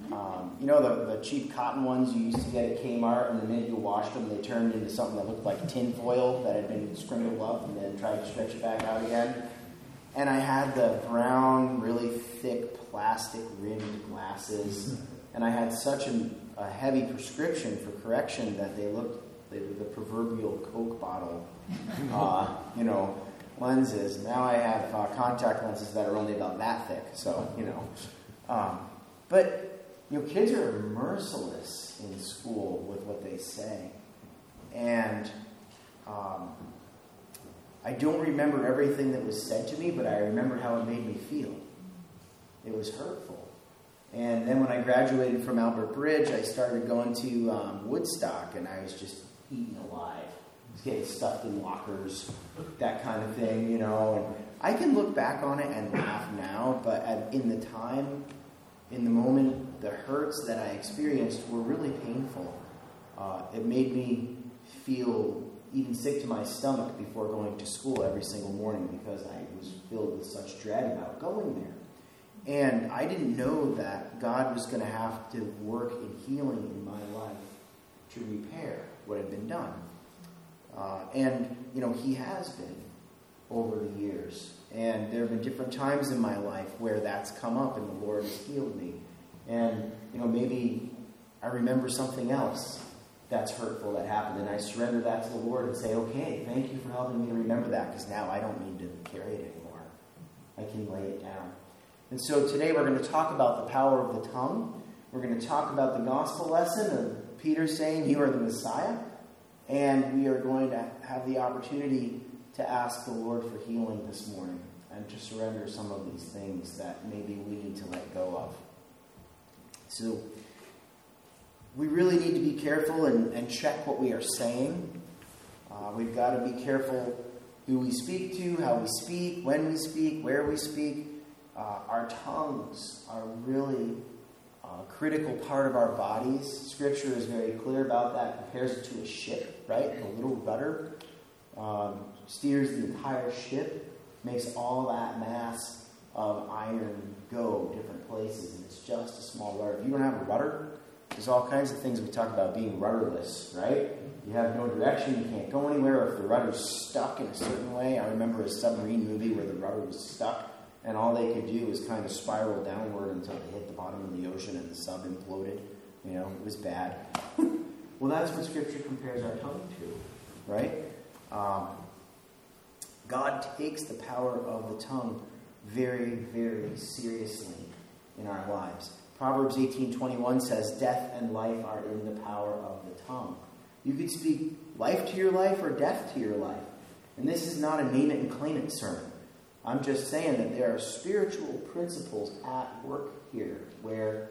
The cheap cotton ones you used to get at Kmart, and the minute you washed them, they turned into something that looked like tin foil that had been scrambled up and then tried to stretch it back out again. And I had the brown, really thick, plastic-rimmed glasses, and I had such a heavy prescription for correction that they looked like the proverbial Coke bottle, lenses. Now I have contact lenses that are only about that thick, so, But, kids are merciless in school with what they say. And I don't remember everything that was said to me, but I remember how it made me feel. It was hurtful. And then when I graduated from Albert Bridge, I started going to Woodstock, and I was just eaten alive. I was getting stuffed in lockers, that kind of thing, And I can look back on it and laugh now, but in the time, in the moment, the hurts that I experienced were really painful. It made me feel even sick to my stomach before going to school every single morning because I was filled with such dread about going there. And I didn't know that God was going to have to work in healing in my life to repair what had been done. He has been over the years. And there have been different times in my life where that's come up and the Lord has healed me. And, maybe I remember something else that's hurtful that happened, and I surrender that to the Lord and say, okay, thank you for helping me to remember that, because now I don't need to carry it anymore. I can lay it down. And so today we're going to talk about the power of the tongue. We're going to talk about the gospel lesson of Peter saying, you are the Messiah. And we are going to have the opportunity to ask the Lord for healing this morning and to surrender some of these things that maybe we need to let go of. So we really need to be careful and check what we are saying. We've got to be careful who we speak to, how we speak, when we speak, where we speak. Our tongues are really a critical part of our bodies. Scripture is very clear about that. It compares it to a ship, right? A little rudder steers the entire ship, makes all that mass of iron go different places, and it's just a small rudder. If you don't have a rudder, there's all kinds of things we talk about being rudderless, right? You have no direction, you can't go anywhere, or if the rudder's stuck in a certain way. I remember a submarine movie where the rudder was stuck, and all they could do was kind of spiral downward until they hit the bottom of the ocean and the sub imploded. It was bad. Well, that's what Scripture compares our tongue to, right? God takes the power of the tongue very, very seriously in our lives. Proverbs 18:21 says, death and life are in the power of the tongue. You could speak life to your life or death to your life. And this is not a name it and claim it sermon. I'm just saying that there are spiritual principles at work here where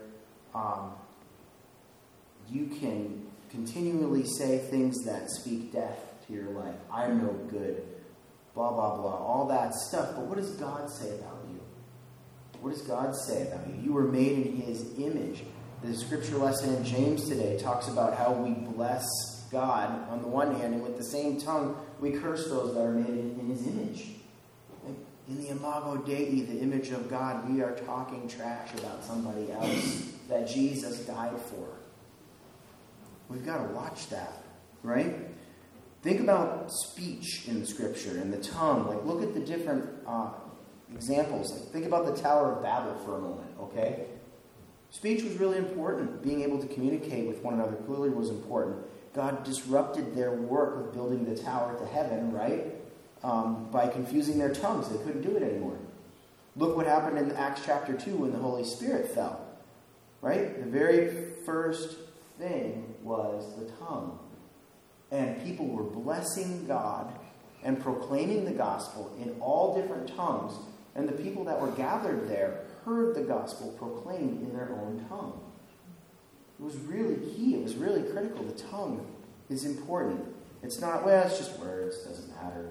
you can continually say things that speak death to your life. I'm no good. Blah, blah, blah. All that stuff. But what does God say about you? What does God say about you? You were made in His image. The scripture lesson in James today talks about how we bless God on the one hand, and with the same tongue, we curse those that are made in His image. In the Imago Dei, the image of God, we are talking trash about somebody else that Jesus died for. We've got to watch that, right? Think about speech in the Scripture and the tongue. Look at the different examples. Think about the Tower of Babel for a moment, okay? Speech was really important. Being able to communicate with one another clearly was important. God disrupted their work of building the tower to heaven, right? By confusing their tongues. They couldn't do it anymore. Look what happened in Acts chapter 2 when the Holy Spirit fell, right? The very first thing was the tongue. And people were blessing God and proclaiming the gospel in all different tongues. And the people that were gathered there heard the gospel proclaimed in their own tongue. It was really key. It was really critical. The tongue is important. It's not, it's just words. It doesn't matter.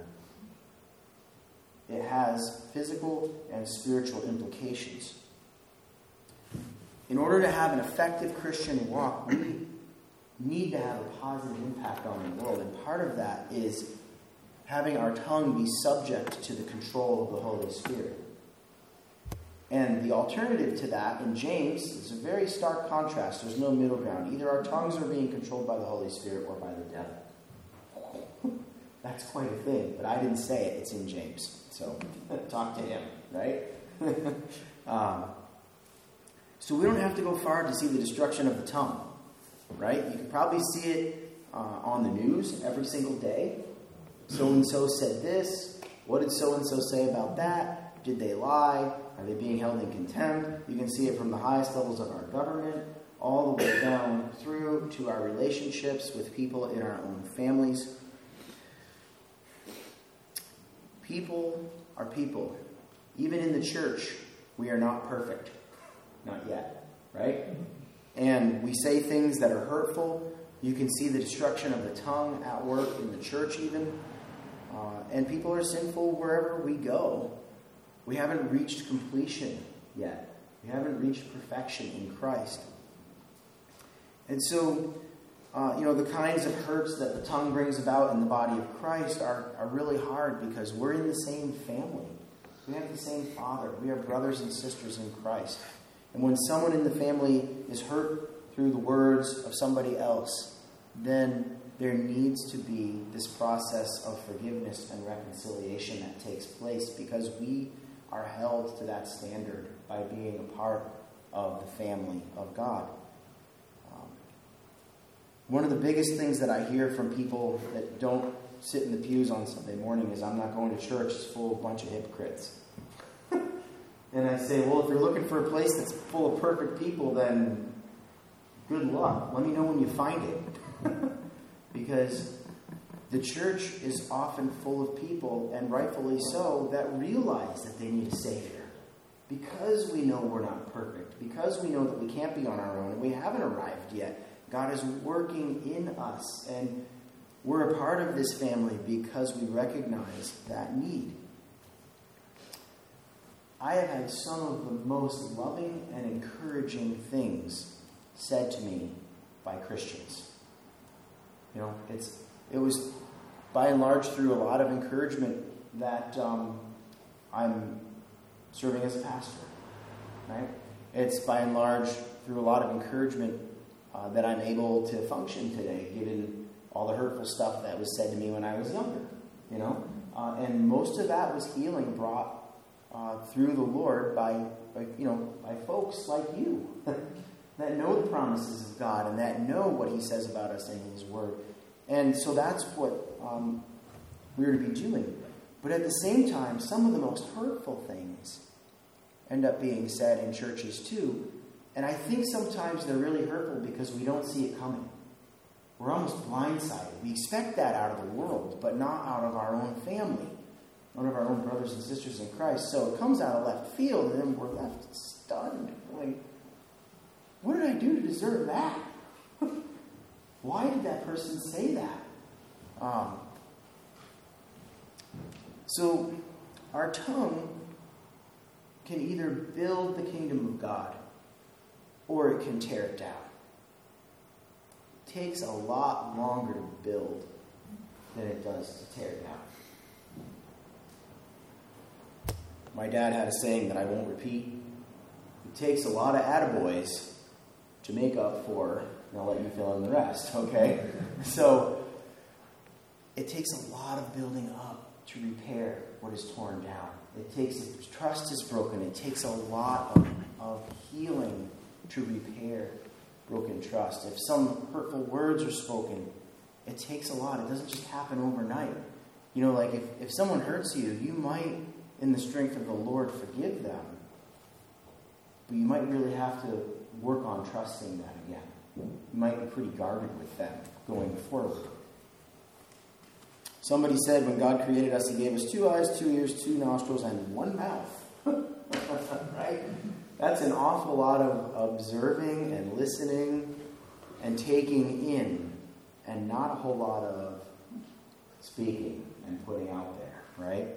It has physical and spiritual implications. In order to have an effective Christian walk, we need to have a positive impact on the world. And part of that is having our tongue be subject to the control of the Holy Spirit. And the alternative to that in James is a very stark contrast. There's no middle ground. Either our tongues are being controlled by the Holy Spirit or by the devil. That's quite a thing, but I didn't say it. It's in James. So talk to him, right? So we don't have to go far to see the destruction of the tongue, right? You can probably see it on the news every single day. So-and-so said this. What did so-and-so say about that? Did they lie? Are they being held in contempt? You can see it from the highest levels of our government all the way down through to our relationships with people in our own families. People are people. Even in the church, we are not perfect. Not yet, right? And we say things that are hurtful. You can see the destruction of the tongue at work in the church even. And people are sinful wherever we go. We haven't reached completion yet. We haven't reached perfection in Christ. And so, the kinds of hurts that the tongue brings about in the body of Christ are really hard because we're in the same family. We have the same Father. We are brothers and sisters in Christ. And when someone in the family is hurt through the words of somebody else, then there needs to be this process of forgiveness and reconciliation that takes place because we are held to that standard by being a part of the family of God. One of the biggest things that I hear from people that don't sit in the pews on Sunday morning is, I'm not going to church, it's full of a bunch of hypocrites. And I say, well, if you're looking for a place that's full of perfect people, then good luck. Let me know when you find it. Because the church is often full of people, and rightfully so, that realize that they need a Savior. Because we know we're not perfect, because we know that we can't be on our own, and we haven't arrived yet, God is working in us, and we're a part of this family because we recognize that need. I have had some of the most loving and encouraging things said to me by Christians. It was by and large through a lot of encouragement that I'm serving as a pastor, right? It's by and large through a lot of encouragement that I'm able to function today, given all the hurtful stuff that was said to me when I was younger, and most of that was healing brought through the Lord by folks like you that know the promises of God and that know what He says about us in His Word. And so that's what we're to be doing. But at the same time, some of the most hurtful things end up being said in churches too. And I think sometimes they're really hurtful because we don't see it coming. We're almost blindsided. We expect that out of the world, but not out of our own family, one of our own brothers and sisters in Christ. So it comes out of left field, and then we're left stunned. Like, what did I do to deserve that? Why did that person say that? So our tongue can either build the kingdom of God or it can tear it down. It takes a lot longer to build than it does to tear down. My dad had a saying that I won't repeat. It takes a lot of attaboys to make up for, and I'll let you fill in the rest, okay? So it takes a lot of building up to repair what is torn down. If trust is broken, it takes a lot of healing to repair broken trust. If some hurtful words are spoken, it takes a lot. It doesn't just happen overnight. If someone hurts you, you might, in the strength of the Lord, forgive them. But you might really have to work on trusting that again. You might be pretty guarded with them going forward. Somebody said when God created us, He gave us 2 eyes, 2 ears, 2 nostrils, and 1 mouth. Right? That's an awful lot of observing and listening and taking in, and not a whole lot of speaking and putting out there, right?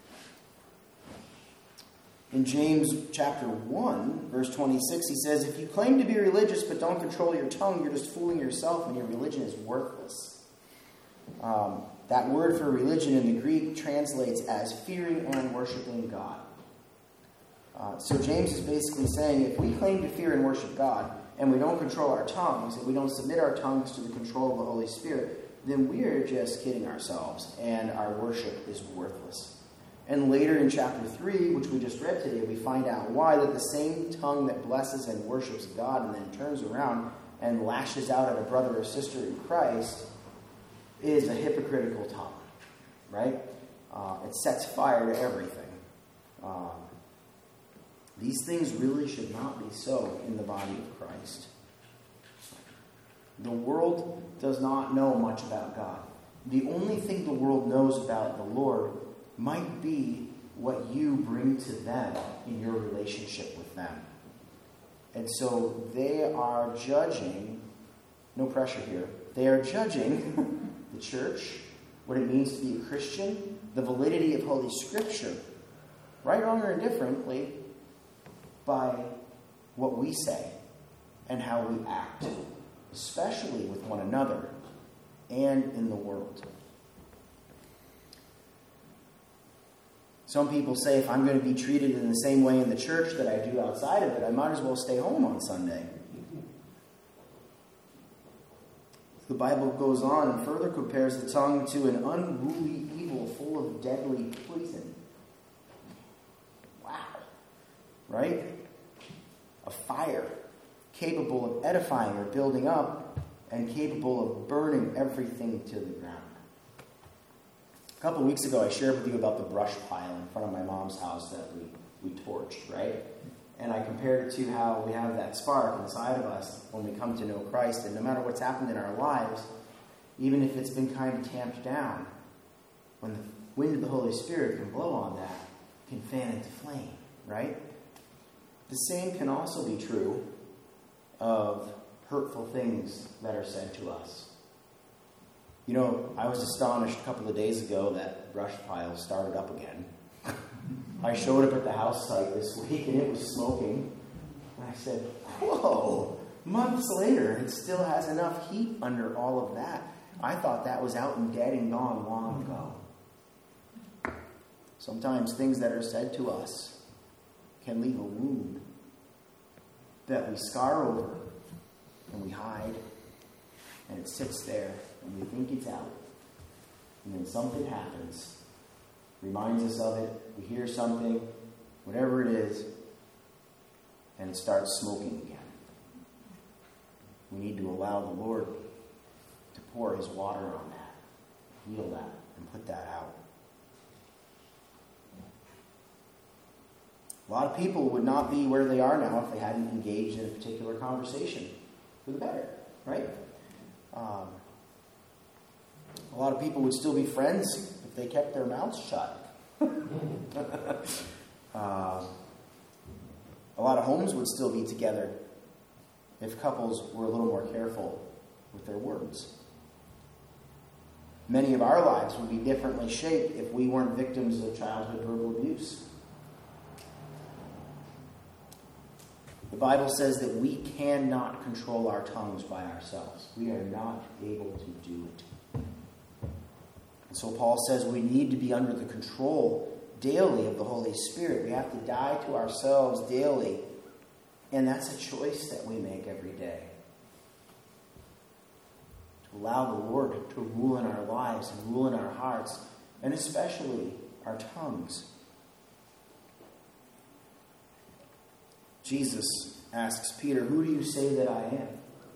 In James chapter 1, verse 26, he says, if you claim to be religious but don't control your tongue, you're just fooling yourself and your religion is worthless. That word for religion in the Greek translates as fearing and worshiping God. So James is basically saying, if we claim to fear and worship God, and we don't control our tongues, and we don't submit our tongues to the control of the Holy Spirit, then we are just kidding ourselves, and our worship is worthless. And later in chapter 3, which we just read today, we find out why, that the same tongue that blesses and worships God and then turns around and lashes out at a brother or sister in Christ is a hypocritical tongue, right? It sets fire to everything. These things really should not be so in the body of Christ. The world does not know much about God. The only thing the world knows about the Lord might be what you bring to them in your relationship with them. And so they are judging, no pressure here, they are judging the church, what it means to be a Christian, the validity of Holy Scripture, right, wrong, or indifferently, by what we say and how we act, especially with one another and in the world. Some people say, if I'm going to be treated in the same way in the church that I do outside of it, I might as well stay home on Sunday. The Bible goes on and further compares the tongue to an unruly evil full of deadly poison. Wow. Right? A fire capable of edifying or building up and capable of burning everything to the ground. A couple of weeks ago, I shared with you about the brush pile in front of my mom's house that we torched, right? And I compared it to how we have that spark inside of us when we come to know Christ. And no matter what's happened in our lives, even if it's been kind of tamped down, when the wind of the Holy Spirit can blow on that, it can fan into flame, right? The same can also be true of hurtful things that are said to us. You know, I was astonished a couple of days ago that brush pile started up again. I showed up at the house site this week and it was smoking. And I said, whoa, months later, it still has enough heat under all of that. I thought that was out and dead and gone long ago. Sometimes things that are said to us can leave a wound that we scar over and we hide, and it sits there and we think it's out. And then something happens, reminds us of it, we hear something, whatever it is, and it starts smoking again. We need to allow the Lord to pour His water on that, heal that, and put that out. A lot of people would not be where they are now if they hadn't engaged in a particular conversation for the better, right? A lot of people would still be friends if they kept their mouths shut. A lot of homes would still be together if couples were a little more careful with their words. Many of our lives would be differently shaped if we weren't victims of childhood verbal abuse. The Bible says that we cannot control our tongues by ourselves. We are not able to do it. And so Paul says we need to be under the control daily of the Holy Spirit. We have to die to ourselves daily. And that's a choice that we make every day. To allow the Lord to rule in our lives and rule in our hearts, and especially our tongues. Jesus asks Peter, "Who do you say that I am?"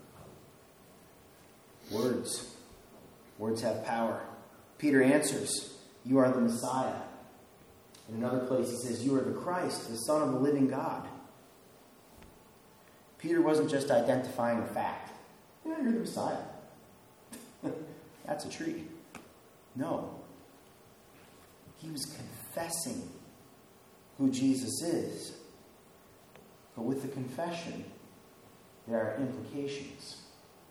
Words. Words have power. Peter answers, "You are the Messiah." In another place he says, "You are the Christ, the Son of the living God." Peter wasn't just identifying a fact. "Yeah, you're the Messiah." That's a tree. No. He was confessing who Jesus is. But with the confession, there are implications.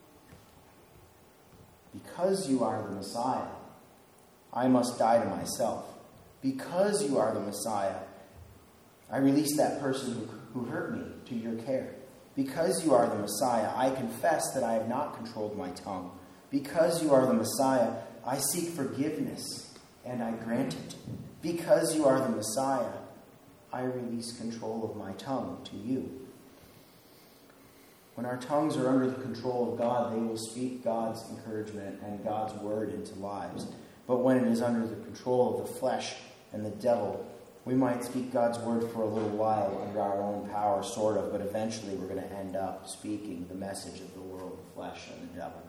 Because you are the Messiah, I must die to myself. Because you are the Messiah, I release that person who hurt me to your care. Because you are the Messiah, I confess that I have not controlled my tongue. Because you are the Messiah, I seek forgiveness and I grant it. Because you are the Messiah, I release control of my tongue to you. When our tongues are under the control of God, they will speak God's encouragement and God's word into lives. But when it is under the control of the flesh and the devil, we might speak God's word for a little while under our own power, sort of, but eventually we're going to end up speaking the message of the world, the flesh, and the devil.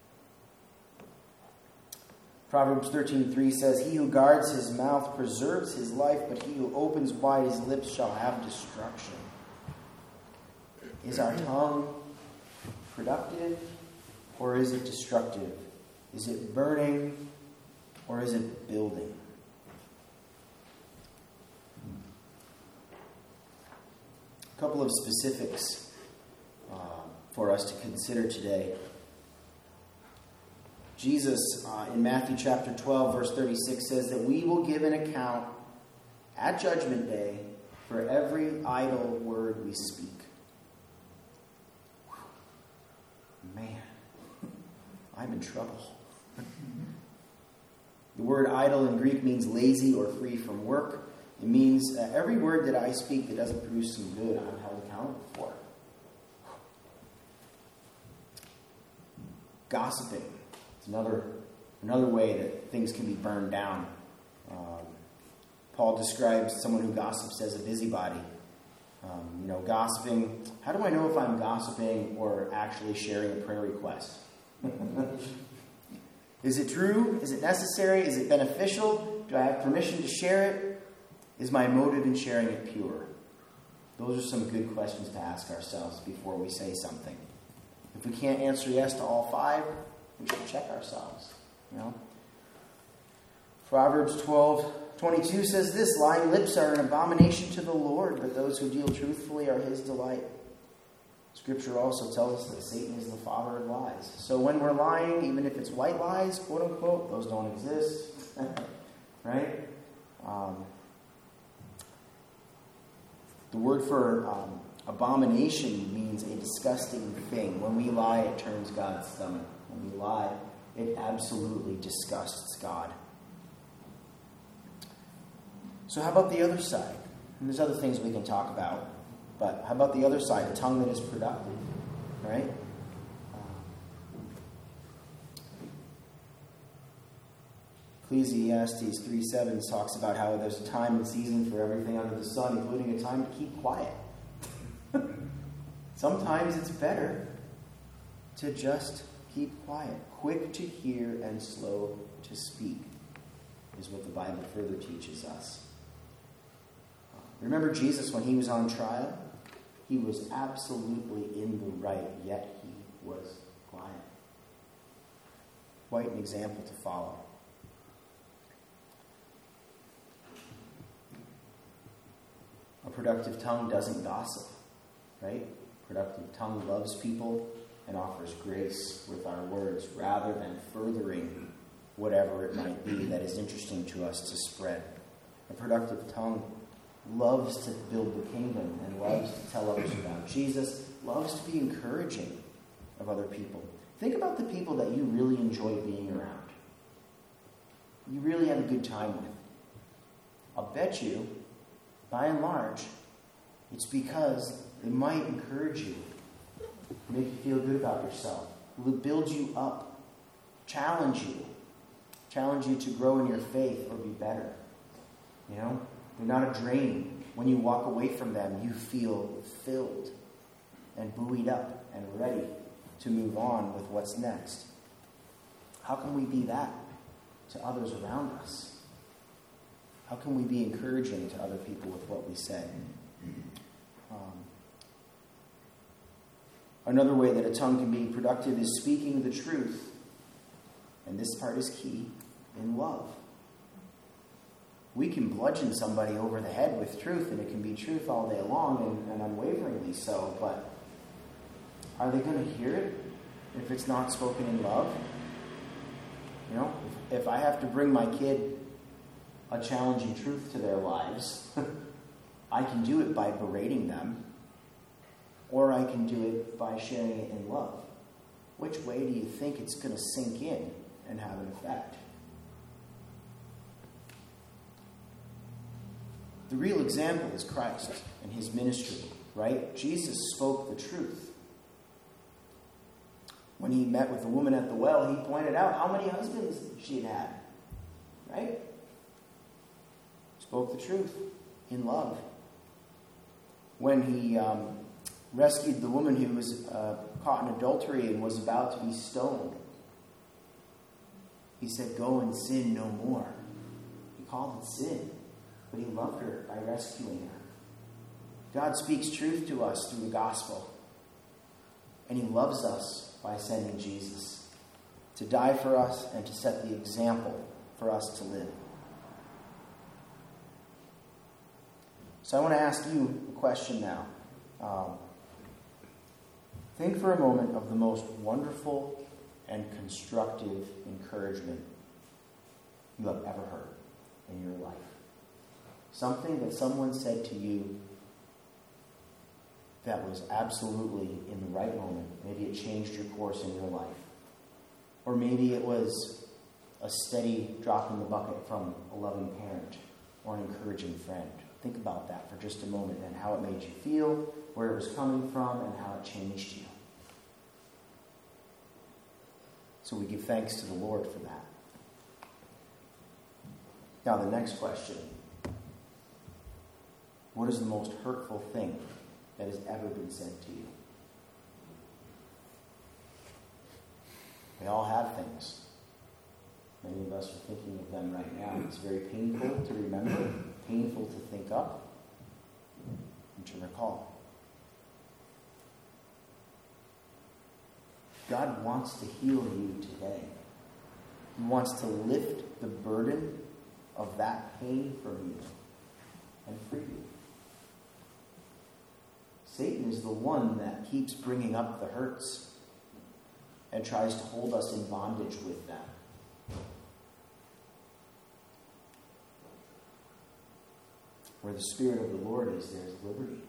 Proverbs 13:3 says, "He who guards his mouth preserves his life, but he who opens wide his lips shall have destruction." Is our tongue productive or is it destructive? Is it burning or is it building? A couple of specifics for us to consider today. Jesus, in Matthew chapter 12, verse 36, says that we will give an account at Judgment Day for every idle word we speak. Man, I'm in trouble. The word idle in Greek means lazy or free from work. It means every word that I speak that doesn't produce some good, I'm held accountable for. Gossiping. It's another way that things can be burned down. Paul describes someone who gossips as a busybody. Gossiping. How do I know if I'm gossiping or actually sharing a prayer request? Is it true? Is it necessary? Is it beneficial? Do I have permission to share it? Is my motive in sharing it pure? Those are some good questions to ask ourselves before we say something. If we can't answer yes to all five, we should check ourselves. Proverbs 12:22 says this, "Lying lips are an abomination to the Lord, but those who deal truthfully are his delight." Scripture also tells us that Satan is the father of lies. So when we're lying, even if it's white lies, quote unquote, those don't exist. Right? The word for abomination means a disgusting thing. When we lie, it turns God's stomach. When we lie, it absolutely disgusts God. So how about the other side? And there's other things we can talk about, but how about the other side, a tongue that is productive, right? Ecclesiastes 3:7 talks about how there's a time and season for everything under the sun, including a time to keep quiet. Sometimes it's better to just keep quiet. Quick to hear and slow to speak is what the Bible further teaches us. Remember Jesus when he was on trial? He was absolutely in the right, yet he was quiet. Quite an example to follow. A productive tongue doesn't gossip, right? Productive tongue loves people and offers grace with our words rather than furthering whatever it might be that is interesting to us to spread. A productive tongue loves to build the kingdom and loves to tell others about Jesus, loves to be encouraging of other people. Think about the people that you really enjoy being around. You really have a good time with. I'll bet you, by and large, it's because they might encourage you, make you feel good about yourself, build you up, challenge you to grow in your faith or be better. They're not a drain. When you walk away from them, you feel filled and buoyed up and ready to move on with what's next. How can we be that to others around us? How can we be encouraging to other people with what we say? Another way that a tongue can be productive is speaking the truth. And this part is key, in love. We can bludgeon somebody over the head with truth, and it can be truth all day long and unwaveringly so, but are they going to hear it if it's not spoken in love? If I have to bring my kid a challenging truth to their lives, I can do it by berating them, or I can do it by sharing it in love. Which way do you think it's going to sink in and have an effect? The real example is Christ and his ministry, right? Jesus spoke the truth. When he met with the woman at the well, he pointed out how many husbands she had had, right? Spoke the truth in love. When he rescued the woman who was caught in adultery and was about to be stoned, he said, "Go and sin no more." He called it sin, but he loved her by rescuing her. God speaks truth to us through the gospel, and he loves us by sending Jesus to die for us and to set the example for us to live. So I want to ask you a question now. Think for a moment of the most wonderful and constructive encouragement you have ever heard in your life. Something that someone said to you that was absolutely in the right moment. Maybe it changed your course in your life. Or maybe it was a steady drop in the bucket from a loving parent or an encouraging friend. Think about that for just a moment and how it made you feel, where it was coming from, and how it changed you. So we give thanks to the Lord for that. Now the next question. What is the most hurtful thing that has ever been said to you? We all have things. Many of us are thinking of them right now. It's very painful to remember, painful to think up, and to recall. God wants to heal you today. He wants to lift the burden of that pain from you and free you. Satan is the one that keeps bringing up the hurts and tries to hold us in bondage with them. Where the Spirit of the Lord is, there is liberty.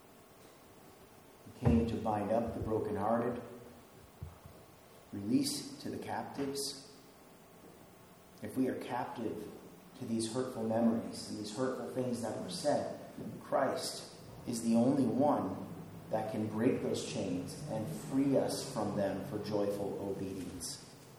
He came to bind up the brokenhearted, release to the captives. If we are captive to these hurtful memories and these hurtful things that were said, Christ is the only one that can break those chains and free us from them for joyful obedience.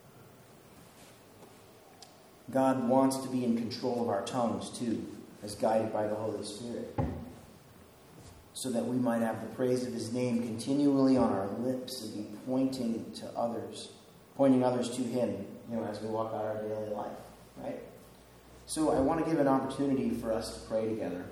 God wants to be in control of our tongues too, as guided by the Holy Spirit, so that we might have the praise of his name continually on our lips and be pointing others to him, as we walk out our daily life, right? So I want to give an opportunity for us to pray together.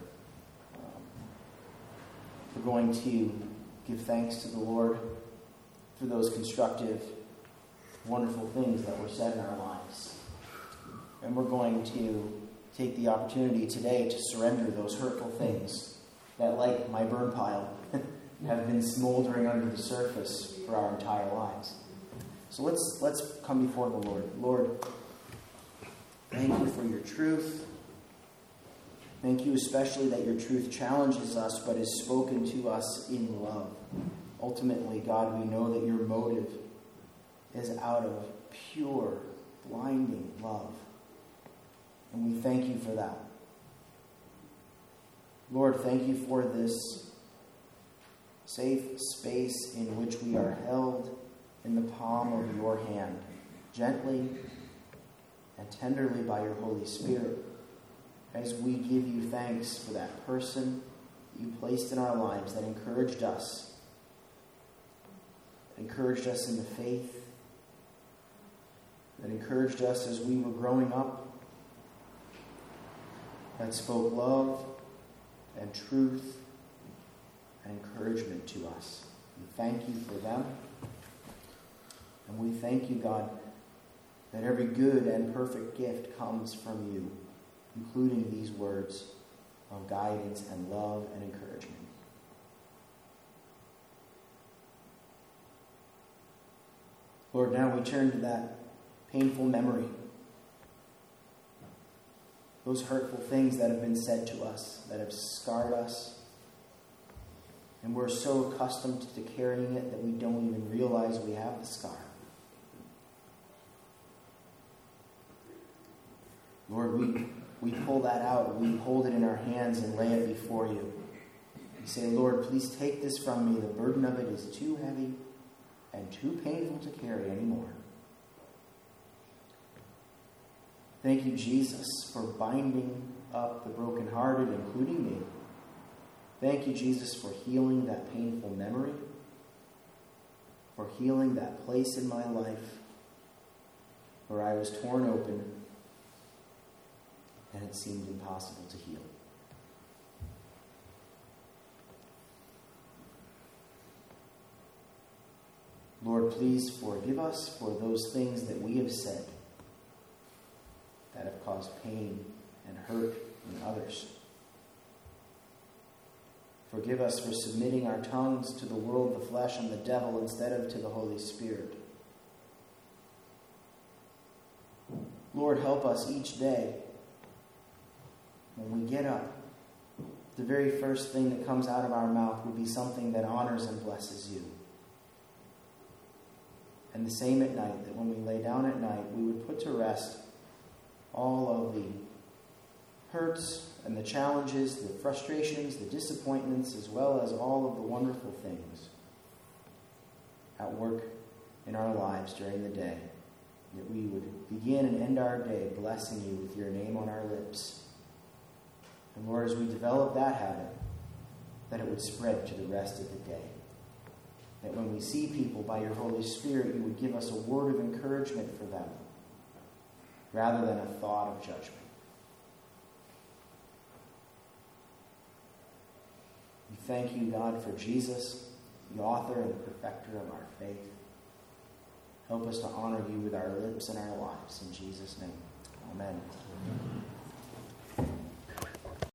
We're going to give thanks to the Lord for those constructive, wonderful things that were said in our lives. And we're going to take the opportunity today to surrender those hurtful things that, like my burn pile, have been smoldering under the surface for our entire lives. So let's come before the Lord. Lord, thank you for your truth. Thank you especially that your truth challenges us but is spoken to us in love. Ultimately, God, we know that your motive is out of pure, blinding love. And we thank you for that. Lord, thank you for this safe space in which we are held in the palm of your hand, gently and tenderly by your Holy Spirit, as we give you thanks for that person you placed in our lives that encouraged us in the faith, that encouraged us as we were growing up, that spoke love and truth and encouragement to us. We thank you for them. And we thank you, God, that every good and perfect gift comes from you, including these words of guidance and love and encouragement. Lord, now we turn to that painful memory, those hurtful things that have been said to us, that have scarred us, and we're so accustomed to carrying it that we don't even realize we have the scar. Lord, we we pull that out, we hold it in our hands and lay it before you. We say, Lord, please take this from me. The burden of it is too heavy and too painful to carry anymore. Thank you, Jesus, for binding up the brokenhearted, including me. Thank you, Jesus, for healing that painful memory, for healing that place in my life where I was torn open and it seemed impossible to heal. Lord, please forgive us for those things that we have said that have caused pain and hurt in others. Forgive us for submitting our tongues to the world, the flesh, and the devil instead of to the Holy Spirit. Lord, help us each day when we get up. The very first thing that comes out of our mouth would be something that honors and blesses you. And the same at night, that when we lay down at night, we would put to rest all of the hurts and the challenges, the frustrations, the disappointments, as well as all of the wonderful things at work in our lives during the day. That we would begin and end our day blessing you with your name on our lips. And Lord, as we develop that habit, that it would spread to the rest of the day. That when we see people by your Holy Spirit, you would give us a word of encouragement for them, rather than a thought of judgment. We thank you, God, for Jesus, the author and the perfecter of our faith. Help us to honor you with our lips and our lives. In Jesus' name, amen.